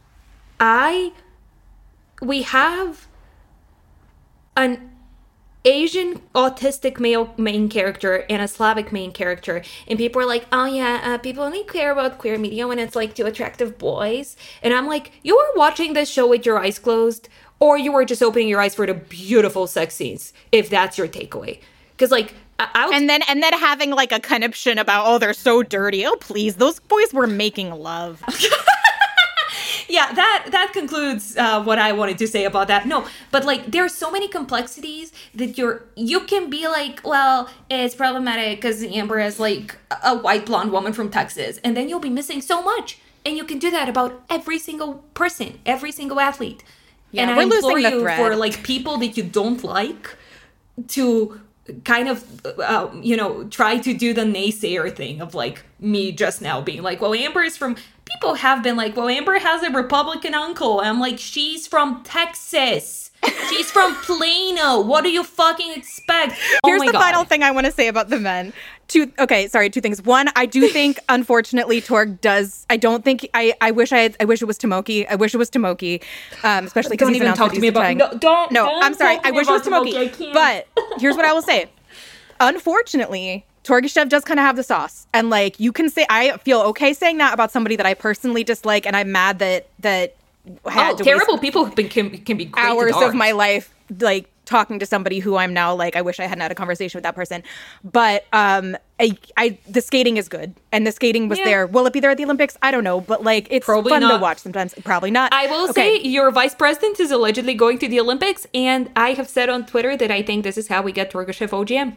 We have an Asian autistic male main character and a Slavic main character, and people are like, oh yeah, people only care about queer media when it's like two attractive boys. And I'm like, you are watching this show with your eyes closed, or you are just opening your eyes for the beautiful sex scenes, if that's your takeaway. Because like, and then having like a conniption about, oh, they're so dirty. Oh, please, those boys were making love. Yeah, that concludes what I wanted to say about that. No, but like, there are so many complexities that you can be like, well, it's problematic because Amber is like a white blonde woman from Texas, and then you'll be missing so much. And you can do that about every single person, every single athlete. Yeah, and I implore you for like people that you don't like to kind of, try to do the naysayer thing of like me just now being like, well, Amber is from... People have been like, well, Amber has a Republican uncle. And I'm like, she's from Texas. She's from Plano. What do you fucking expect? Here's the final thing I want to say about the men. Two things. One, I do think, unfortunately, Torg does. I don't think. I wish it was Tomoki. I wish it was Tomoki, especially because he's announced that he's trying. I'm sorry. I wish it was Tomoki. But here's what I will say. Unfortunately, Torgashev does kind of have the sauce, and like you can say, I feel okay saying that about somebody that I personally dislike, and I'm mad that had to terrible people can be great hours of my life like talking to somebody who I'm now like I wish I hadn't had a conversation with that person. But the skating is good, and the skating was there. Will it be there at the Olympics? I don't know, but like it's probably fun to watch sometimes. Probably not. I will say your vice president is allegedly going to the Olympics, and I have said on Twitter that I think this is how we get Torgashev OGM.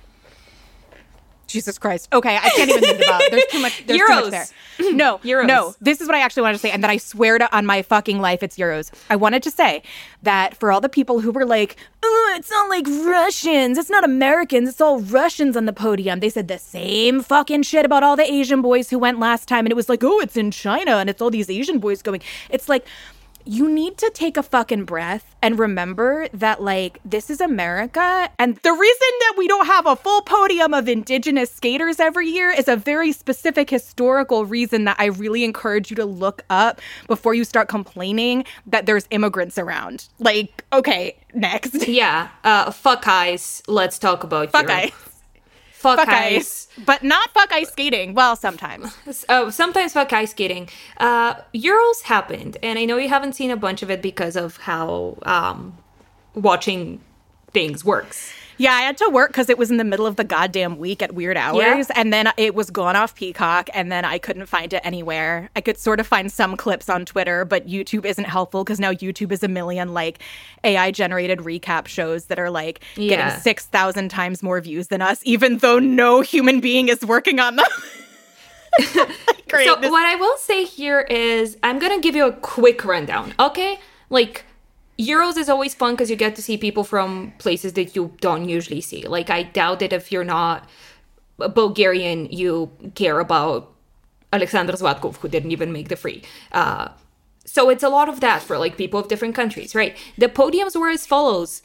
Jesus Christ. Okay, I can't even think about it. There's too much there. No, Euros. No. This is what I actually wanted to say, and that I swear to on my fucking life it's Euros. I wanted to say that for all the people who were like, oh, it's not like Russians, it's not Americans, it's all Russians on the podium. They said the same fucking shit about all the Asian boys who went last time, and it was like, oh, it's in China, and it's all these Asian boys going. It's like, you need to take a fucking breath and remember that, like, this is America. And the reason that we don't have a full podium of indigenous skaters every year is a very specific historical reason that I really encourage you to look up before you start complaining that there's immigrants around. Like, okay, next. Yeah. Fuck ice. Let's talk about fuck ice. Fuck ice. But not fuck ice skating. Well, sometimes. Sometimes fuck ice skating. Euros happened, and I know you haven't seen a bunch of it because of how watching things works. Yeah, I had to work because it was in the middle of the goddamn week at weird hours, and then it was gone off Peacock, and then I couldn't find it anywhere. I could sort of find some clips on Twitter, but YouTube isn't helpful because now YouTube is a million, like, AI-generated recap shows that are, like, getting 6,000 times more views than us, even though no human being is working on them. Great. So what I will say here is I'm going to give you a quick rundown, okay? Like, Euros is always fun because you get to see people from places that you don't usually see. Like, I doubt that if you're not Bulgarian, you care about Alexander Zlatkov, who didn't even make the free. So it's a lot of that for, like, people of different countries, right? The podiums were as follows.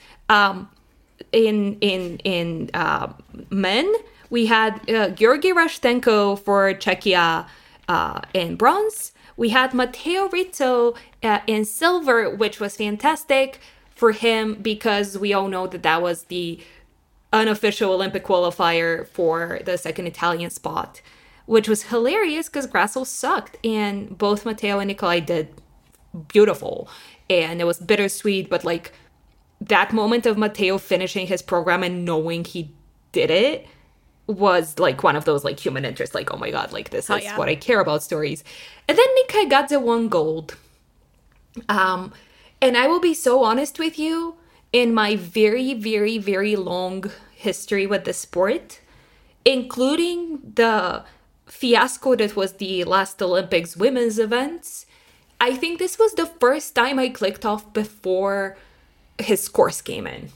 In men, we had Georgi Rashtenko for Czechia in bronze. We had Matteo Rizzo in silver, which was fantastic for him because we all know that that was the unofficial Olympic qualifier for the second Italian spot, which was hilarious because Grasso sucked. And both Matteo and Nikolai did beautiful. And it was bittersweet, but like that moment of Matteo finishing his program and knowing he did it was like one of those like human interest, like, oh my God, like this is what I care about stories. And then Nika Gadze won gold. And I will be so honest with you, in my very, very, very long history with the sport, including the fiasco that was the last Olympics women's events, I think this was the first time I clicked off before his scores came in.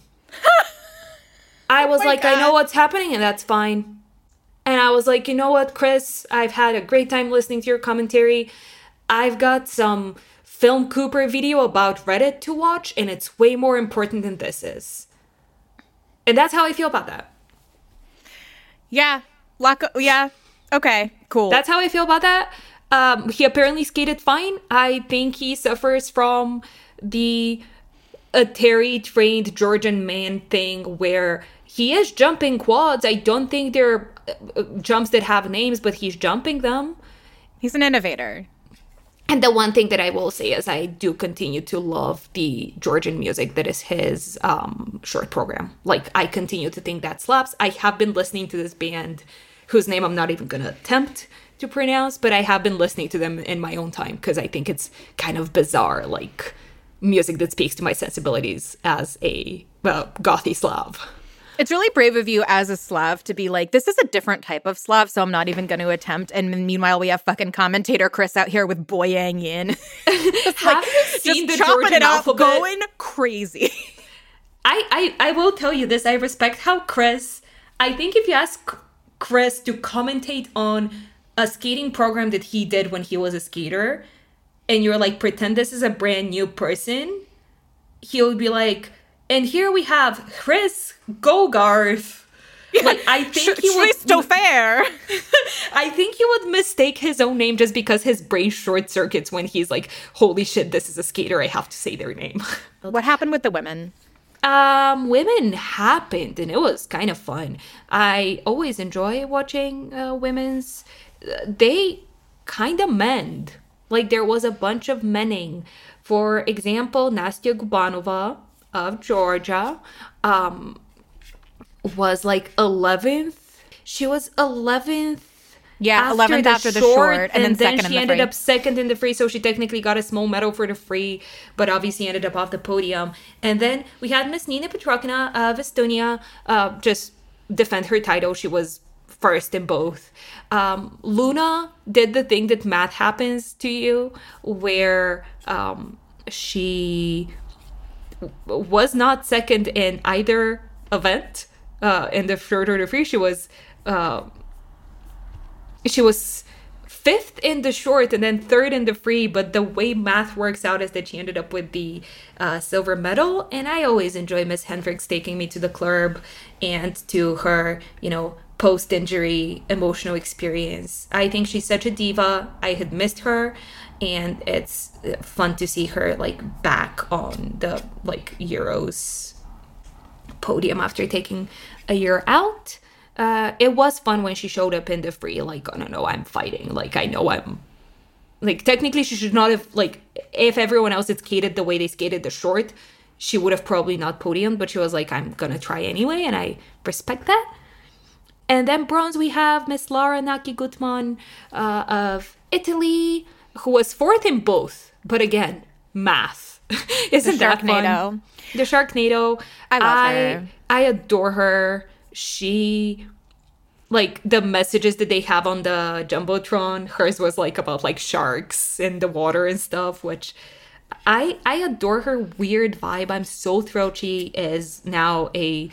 I was like, God. I know what's happening, and that's fine. And I was like, you know what, Chris? I've had a great time listening to your commentary. I've got some Film Cooper video about Reddit to watch, and it's way more important than this is. And that's how I feel about that. Yeah. Yeah. Okay, cool. That's how I feel about that. He apparently skated fine. I think he suffers from the Atari-trained Georgian man thing where he is jumping quads. I don't think they're jumps that have names, but he's jumping them. He's an innovator. And the one thing that I will say is I do continue to love the Georgian music that is his short program. Like, I continue to think that slaps. I have been listening to this band whose name I'm not even going to attempt to pronounce, but I have been listening to them in my own time because I think it's kind of bizarre, like music that speaks to my sensibilities as a gothy Slav. It's really brave of you as a Slav to be like, this is a different type of Slav, so I'm not even going to attempt. And meanwhile, we have fucking commentator Chris out here with Boyang Yin. Have you seen the Georgian alphabet? Going crazy. I will tell you this. I respect how Chris, I think if you ask Chris to commentate on a skating program that he did when he was a skater, and you're like, pretend this is a brand new person, he would be like, and here we have Chris Gogarth. Like, I think he would fair. I think he would mistake his own name just because his brain short circuits when he's like, holy shit, this is a skater, I have to say their name. What happened with the women? Women happened, and it was kind of fun. I always enjoy watching women's. They kind of mend. Like, there was a bunch of menning. For example, Nastya Gubanova of Georgia was like 11th. She was 11th. Yeah, 11th after the short, and then second in the free. She ended up second in the free, so she technically got a small medal for the free, but obviously ended up off the podium. And then we had Miss Nina Petrokina of Estonia just defend her title. She was first in both. Luna did the thing that math happens to you, where she was not second in either event. In the short or the free, she was fifth in the short and then third in the free, but the way math works out is that she ended up with the silver medal. And I always enjoy Miss Hendricks taking me to the club and to her, post-injury emotional experience. I think she's such a diva. I had missed her, and it's fun to see her back on the Euros podium after taking a year out. It was fun when she showed up in the free, oh no, I'm fighting. I know I'm technically she should not have, if everyone else had skated the way they skated the short, she would have probably not podiumed, but she was I'm gonna try anyway, and I respect that. And then bronze, we have Miss Lara Naki Gutman of Italy, who was fourth in both, but again, math. Isn't that fun? The Sharknado. I love her. I adore her. She, the messages that they have on the Jumbotron, hers was about sharks in the water and stuff, which I adore her weird vibe. I'm so thrilled she is now a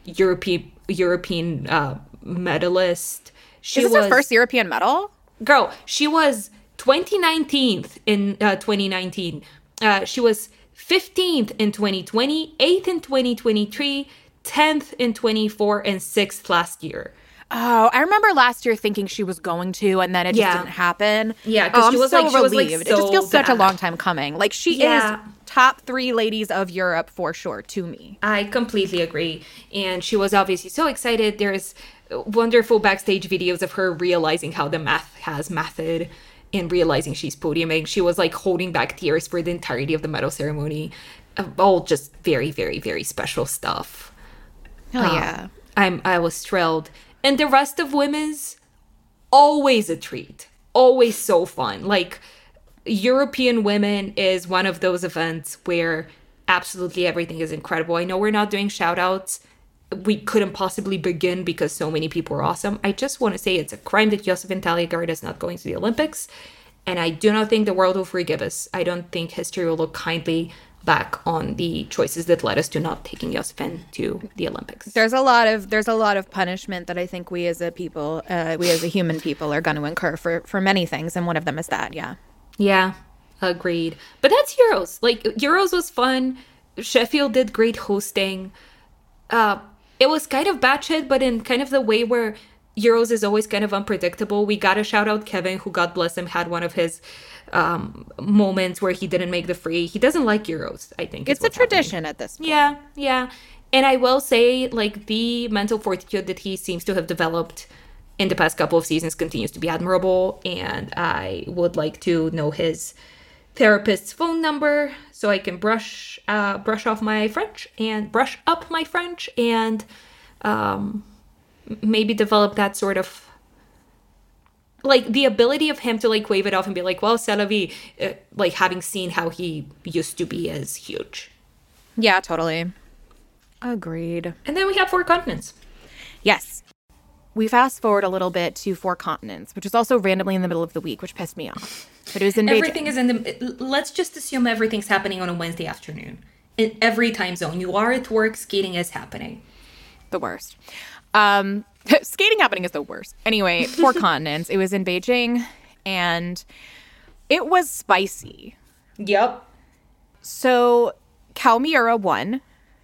European medalist. Is this her first European medal? Girl, she was 2019th in 2019. She was 15th in 2020, 8th in 2023, 10th in 24, and 6th last year. Oh, I remember last year thinking she was going to, and then it just didn't happen. Yeah, because she was so relieved. It just feels such a long time coming. She is top 3 ladies of Europe for sure to me. I completely agree. And she was obviously so excited. There's wonderful backstage videos of her realizing how the math has mathed and realizing she's podiuming. She was holding back tears for the entirety of the medal ceremony. All just very, very, very special stuff. Hell yeah. I was thrilled. And the rest of women's, always a treat. Always so fun. European women is one of those events where absolutely everything is incredible. I know we're not doing shout outs. We couldn't possibly begin because so many people are awesome. I just want to say it's a crime that Josephine Talliagard is not going to the Olympics. And I do not think the world will forgive us. I don't think history will look kindly back on the choices that led us to not taking Josephine to the Olympics. There's a lot of punishment that I think we as a people, we as a human people are going to incur for many things. And one of them is that, yeah. Yeah, agreed. But that's Euros. Euros was fun. Sheffield did great hosting. It was kind of batshit, but in kind of the way where Euros is always kind of unpredictable. We got to shout out Kevin, who, God bless him, had one of his moments where he didn't make the free. He doesn't like Euros, I think. It's a tradition at this point. Yeah. And I will say, the mental fortitude that he seems to have developed in the past couple of seasons continues to be admirable. And I would like to know his therapist's phone number so I can brush off my French and brush up my French and maybe develop that sort of the ability of him to wave it off and be well, c'est la vie, having seen how he used to be is huge. Yeah, totally. Agreed. And then we have 4 continents. Yes. We fast forward a little bit to 4 continents, which is also randomly in the middle of the week, which pissed me off. But it was in Beijing. Everything is in the... Let's just assume everything's happening on a Wednesday afternoon. In every time zone. You are at work, skating is happening. The worst. Skating happening is the worst. Anyway, 4 continents. It was in Beijing, and it was spicy. Yep. So Kao Miura won,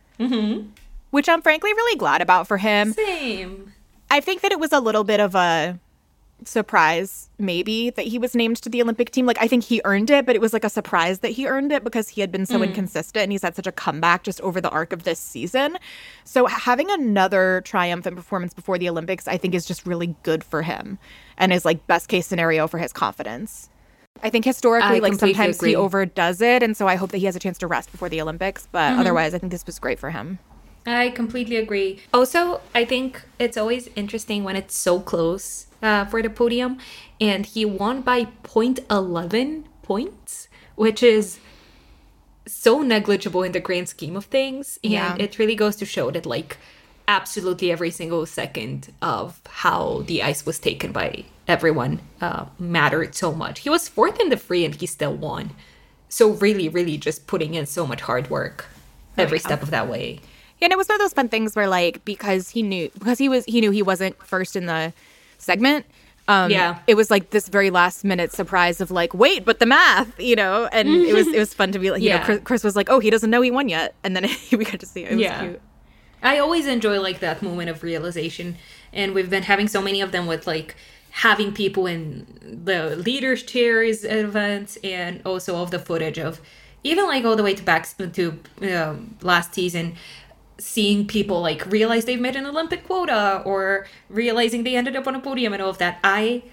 which I'm frankly really glad about for him. Same. I think that it was a little bit of a surprise, maybe, that he was named to the Olympic team. Like, I think he earned it, but it was like a surprise that he earned it because he had been so inconsistent and he's had such a comeback just over the arc of this season. So having another triumphant performance before the Olympics, I think, is just really good for him and is like best case scenario for his confidence. I think historically, like, sometimes he overdoes it, and so I hope that he has a chance to rest before the Olympics, but otherwise I think this was great for him. I completely agree. Also, I think it's always interesting when it's so close for the podium, and he won by 0.11 points, which is so negligible in the grand scheme of things, and it really goes to show that, like, absolutely every single second of how the ice was taken by everyone mattered so much. He was fourth in the free and he still won. So really, really just putting in so much hard work every step of that way. Yeah, and it was one of those fun things where, like, because he knew he wasn't first in the segment. It was like this very last minute surprise of like, wait, but the math, and it was fun to be like, you know, Chris was like, oh, he doesn't know he won yet, and then we got to see it. It was cute. I always enjoy like that moment of realization, and we've been having so many of them with like having people in the leaders chairs at events, and also of the footage of even like all the way to last season, seeing people like realize they've made an Olympic quota or realizing they ended up on a podium and all of that. I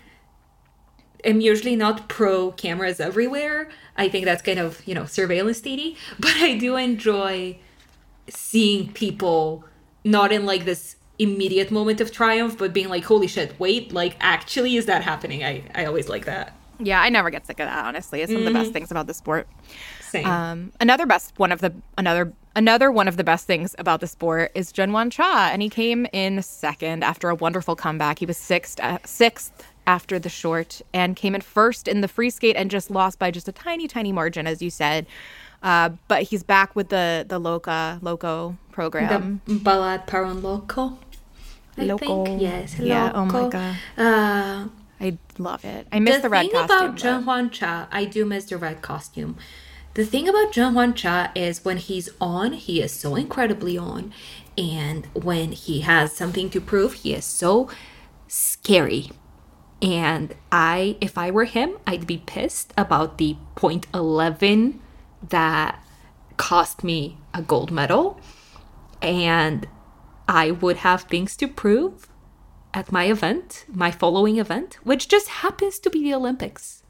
am usually not pro cameras everywhere. I think that's kind of, surveillance TV, but I do enjoy seeing people not in like this immediate moment of triumph, but being like, holy shit, wait, like actually is that happening? I always like that. Yeah, I never get sick of that, honestly. It's one of the best things about the sport. Same. Another one of the best things about the sport is Jeonwon Cha, and he came in second after a wonderful comeback. He was sixth after the short and came in first in the free skate and just lost by just a tiny, tiny margin, as you said. But he's back with the Loco program. The Balad Paron Loco, I think. Yes, yeah. Loco. Oh my god. I love it. I miss the red costume. The thing about Jeonwon Cha, I do miss the red costume. The thing about Jeonwon Cha is when he's on, he is so incredibly on. And when he has something to prove, he is so scary. And if I were him, I'd be pissed about the 0.11 that cost me a gold medal. And I would have things to prove at my event, my following event, which just happens to be the Olympics.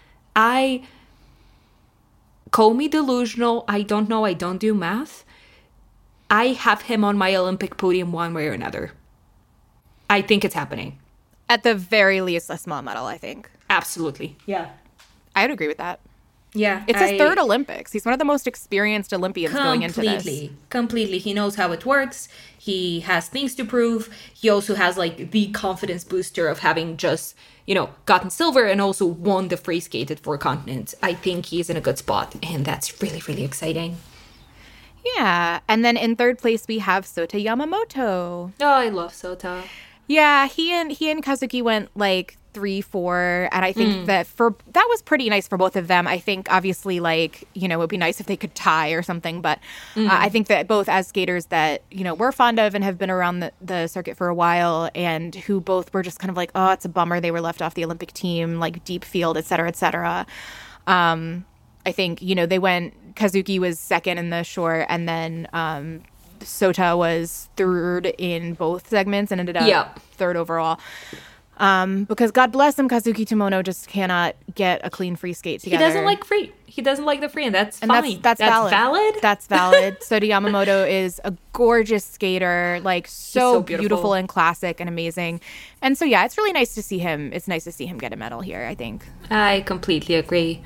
Call me delusional. I don't know. I don't do math. I have him on my Olympic podium one way or another. I think it's happening. At the very least, a small medal, I think. Absolutely. Yeah. I would agree with that. Yeah. It's his third Olympics. He's one of the most experienced Olympians going into this. Completely. He knows how it works. He has things to prove. He also has like the confidence booster of having just, gotten silver and also won the free skate at 4 continents. I think he's in a good spot, and that's really, really exciting. Yeah. And then in third place, we have Sota Yamamoto. Oh, I love Sota. Yeah, he and Kazuki went like 3-4, and I think that was pretty nice for both of them. I think obviously it would be nice if they could tie or something, but I think that both as skaters that we're fond of and have been around the circuit for a while, and who both were just kind of like, oh, it's a bummer they were left off the Olympic team, like deep field, et cetera, et cetera. I think Kazuki was second in the short, and then Sota was third in both segments and ended up third overall. Because God bless him, Kazuki Tomono just cannot get a clean free skate together. He doesn't like free. He doesn't like the free, and that's fine. That's valid. That's valid. Sota Yamamoto is a gorgeous skater, like so beautiful and classic and amazing. And so, yeah, it's really nice to see him. It's nice to see him get a medal here, I think. I completely agree.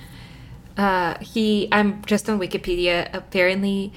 I'm just on Wikipedia. Apparently,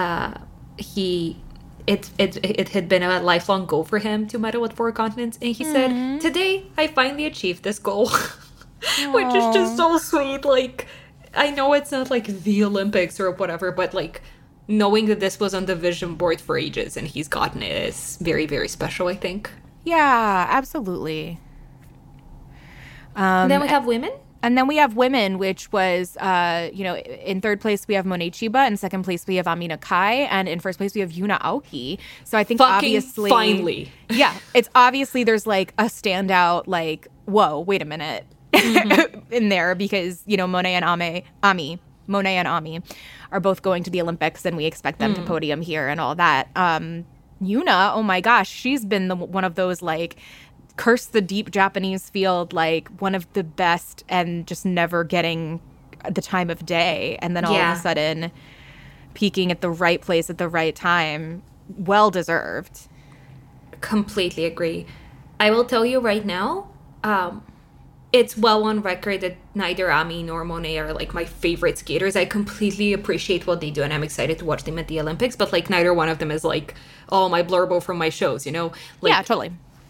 it had been a lifelong goal for him to medal at 4 continents, and he said, today I finally achieved this goal. Which is just so sweet. Like, I know it's not like the Olympics or whatever, but like knowing that this was on the vision board for ages and he's gotten it is very, very special, I think. Yeah, absolutely. Then we have women. And then we have women, which was, in third place we have Monet Chiba, in second place we have Amina Kai, and in first place we have Yuna Aoki. So I think obviously, finally, yeah, it's obviously there's like a standout, like, whoa, wait a minute, in there because Monet and Ami are both going to the Olympics, and we expect them to podium here and all that. Yuna, oh my gosh, she's been one of those like curse the deep Japanese field, like one of the best and just never getting the time of day. And then all of a sudden peaking at the right place at the right time. Well deserved. Completely agree. I will tell you right now, it's well on record that neither Ami nor Monet are like my favorite skaters. I completely appreciate what they do and I'm excited to watch them at the Olympics, but like neither one of them is like, oh, my blurbo from my shows, Like, yeah, totally.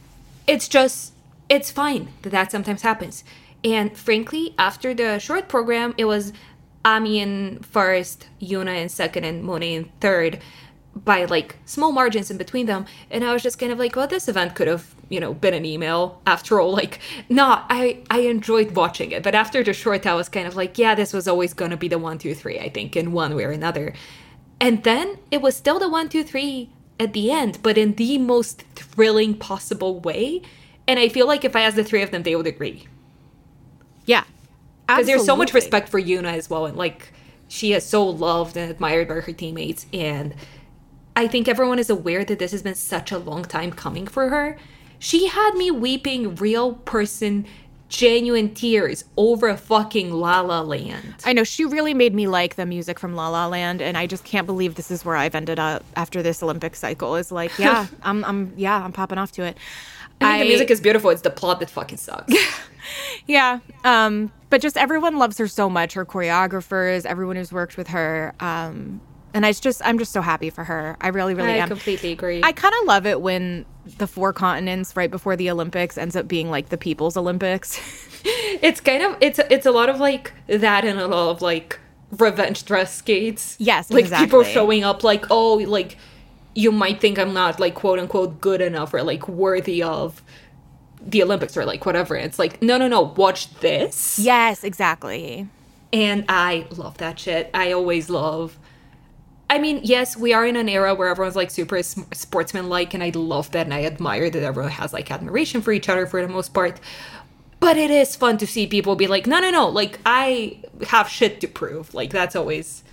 It's fine that sometimes happens. And frankly, after the short program, it was Ami in first, Yuna in second, and Monet in third by like small margins in between them. And I was just kind of like, well, this event could have, been an email after all. Like, no, I enjoyed watching it. But after the short, I was kind of like, yeah, this was always going to be the 1, 2, 3, I think, in one way or another. And then it was still the 1, 2, 3 at the end, but in the most thrilling possible way. And I feel like if I asked the three of them, they would agree. Yeah. Because there's so much respect for Yuna as well. And like, she is so loved and admired by her teammates. And I think everyone is aware that this has been such a long time coming for her. She had me weeping real person, genuine tears over fucking La La Land. I know, she really made me like the music from La La Land, and I just can't believe this is where I've ended up after this Olympic cycle. Is like, yeah, I'm popping off to it. I mean, the music is beautiful. It's the plot that fucking sucks. Yeah. But just everyone loves her so much. Her choreographers, everyone who's worked with her. And I'm just so happy for her. I really, really am. I completely agree. I kind of love it when the 4 continents right before the Olympics ends up being like the People's Olympics. It's kind of, it's a lot of like that and a lot of like revenge dress skates. Yes, like exactly. People showing up like, oh, like you might think I'm not like quote unquote good enough or like worthy of the Olympics or like whatever. It's like, no, watch this. Yes, exactly. And I love that shit. I always love. I mean, yes, we are in an era where everyone's like super sportsmanlike, and I love that, and I admire that everyone has like admiration for each other for the most part. But it is fun to see people be like, no, like I have shit to prove. Like that's always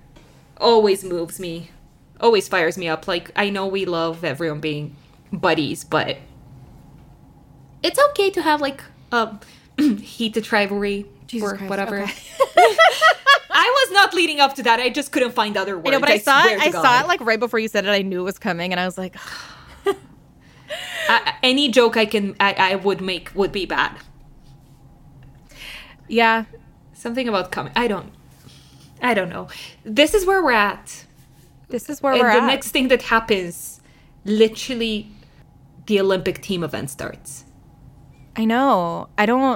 moves me, always fires me up. Like I know we love everyone being buddies, but it's okay to have like a heated rivalry Jesus or Christ, whatever. okay. I was not leading up to that. I just couldn't find other words. I know, but I saw it like right before you said it. I knew it was coming, and I was like, any joke I would make would be bad. Yeah, something about coming. I don't know. This is where we're at. This is where we're at. And the next thing that happens, literally, the Olympic team event starts. I know.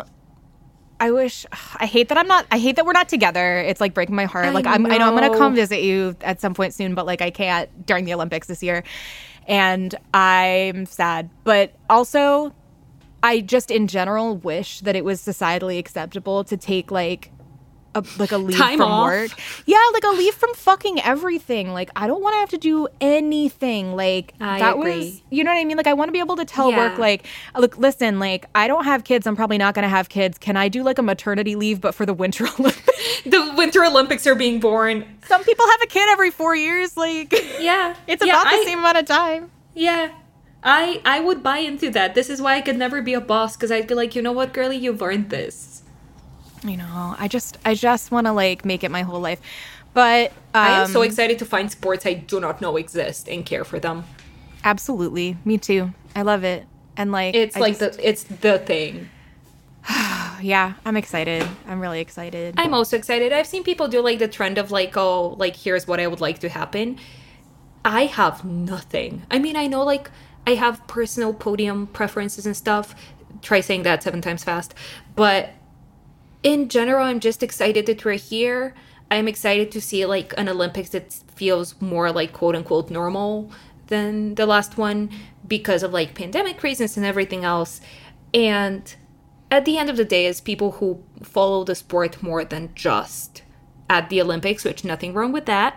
I hate that we're not together. It's like breaking my heart. I know I'm going to come visit you at some point soon, but like I can't during the Olympics this year. And I'm sad. But also I just in general wish that it was societally acceptable to take like a leave Time from off. work. Yeah, like a leave from fucking everything. Like I don't want to have to do anything. Like I agree. You know what I mean? Like I want to be able to tell work like, look, listen, like I don't have kids. I'm probably not going to have kids. Can I do like a maternity leave but for the Winter Olympics? The Winter Olympics are being born. Some people have a kid every 4 years. Like Yeah. it's about the same amount of time. Yeah. I would buy into that. This is why I could never be a boss, because I'd be like, you know what, girlie, you've earned this. You know, I just want to like make it my whole life. But I am so excited to find sports I do not know exist and care for them. Absolutely. Me too. I love it. And like it's it's the thing. Yeah, I'm excited. I'm really excited. I'm also excited. I've seen people do like the trend of like, oh, like here's what I would like to happen. I have nothing. I mean, I know like I have personal podium preferences and stuff. Try saying that 7 times fast. But in general, I'm just excited that we're here. I'm excited to see like an Olympics that feels more like quote unquote normal than the last one because of like pandemic reasons and everything else. And at the end of the day, as people who follow the sport more than just at the Olympics, which nothing wrong with that.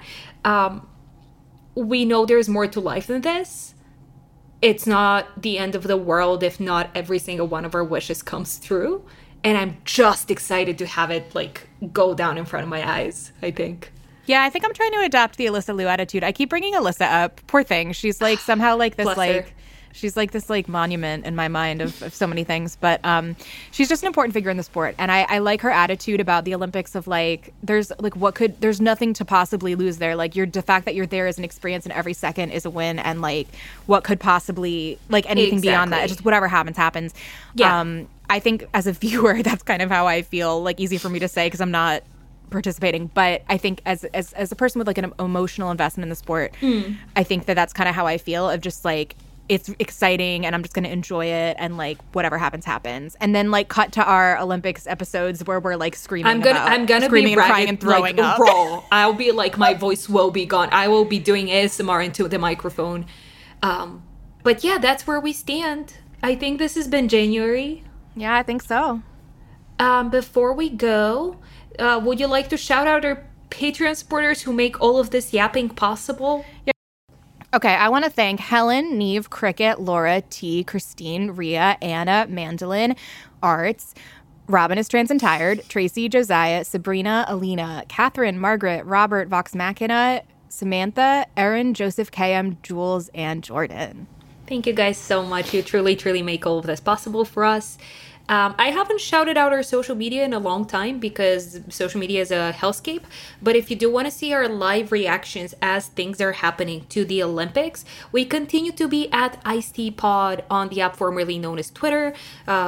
We know there's more to life than this. It's not the end of the world if not every single one of our wishes comes through. And I'm just excited to have it like go down in front of my eyes, I think. Yeah, I think I'm trying to adopt the Alyssa Liu attitude. I keep bringing Alyssa up. Poor thing. She's like somehow like this like... She's like this like monument in my mind of so many things, but she's just an important figure in the sport. And I like her attitude about the Olympics of like, there's nothing to possibly lose there. Like the fact that you're there is an experience and every second is a win. And like what could possibly like anything beyond that, it's just whatever happens. Yeah. I think as a viewer, that's kind of how I feel, like easy for me to say because I'm not participating, but I think as a person with like an emotional investment in the sport, I think that's kind of how I feel of just like, it's exciting and I'm just going to enjoy it and like whatever happens. And then like cut to our Olympics episodes where we're like screaming. I'm gonna be ragged, crying and throwing like, up. Raw. I'll be like, my voice will be gone. I will be doing ASMR into the microphone. But yeah, that's where we stand. I think this has been January. Yeah, I think so. Before we go, would you like to shout out our Patreon supporters who make all of this yapping possible? Yeah. Okay, I want to thank Helen, Neve, Cricket, Laura, T, Christine, Ria, Anna, Mandolin, Arts, Robin is Trans and Tired, Tracy, Josiah, Sabrina, Alina, Catherine, Margaret, Robert, Vox Machina, Samantha, Erin, Joseph, KM, Jules, and Jordan. Thank you guys so much. You truly, truly make all of this possible for us. I haven't shouted out our social media in a long time because social media is a hellscape. But if you do want to see our live reactions as things are happening to the Olympics, we continue to be at Ice-T Pod on the app formerly known as Twitter,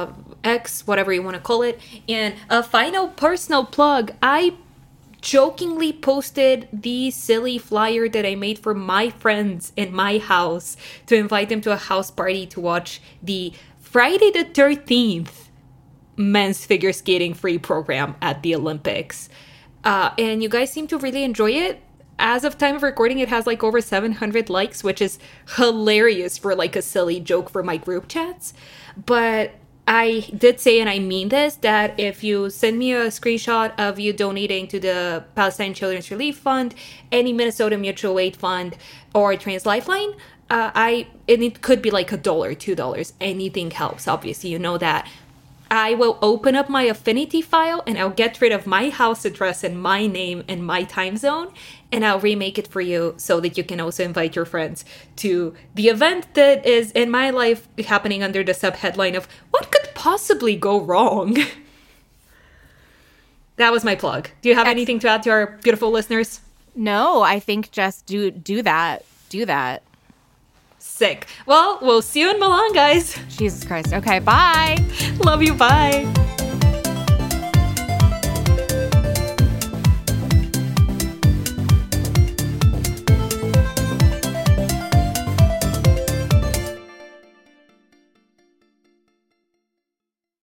X, whatever you want to call it. And a final personal plug, I jokingly posted the silly flyer that I made for my friends in my house to invite them to a house party to watch the Friday the 13th men's figure skating free program at the Olympics. And you guys seem to really enjoy it. As of time of recording, it has like over 700 likes, which is hilarious for like a silly joke for my group chats. But I did say, and I mean this, that if you send me a screenshot of you donating to the Palestine Children's Relief Fund, any Minnesota Mutual Aid Fund, or Trans Lifeline, and it could be like $1, $2, anything helps, obviously, you know that. I will open up my Affinity file and I'll get rid of my house address and my name and my time zone, and I'll remake it for you so that you can also invite your friends to the event that is in my life happening under the subheadline of what could possibly go wrong. That was my plug. Do you have anything to add to our beautiful listeners? No, I think just do that. Do that. Sick. Well, we'll see you in Milan, guys. Jesus Christ. Okay, bye. Love you. Bye.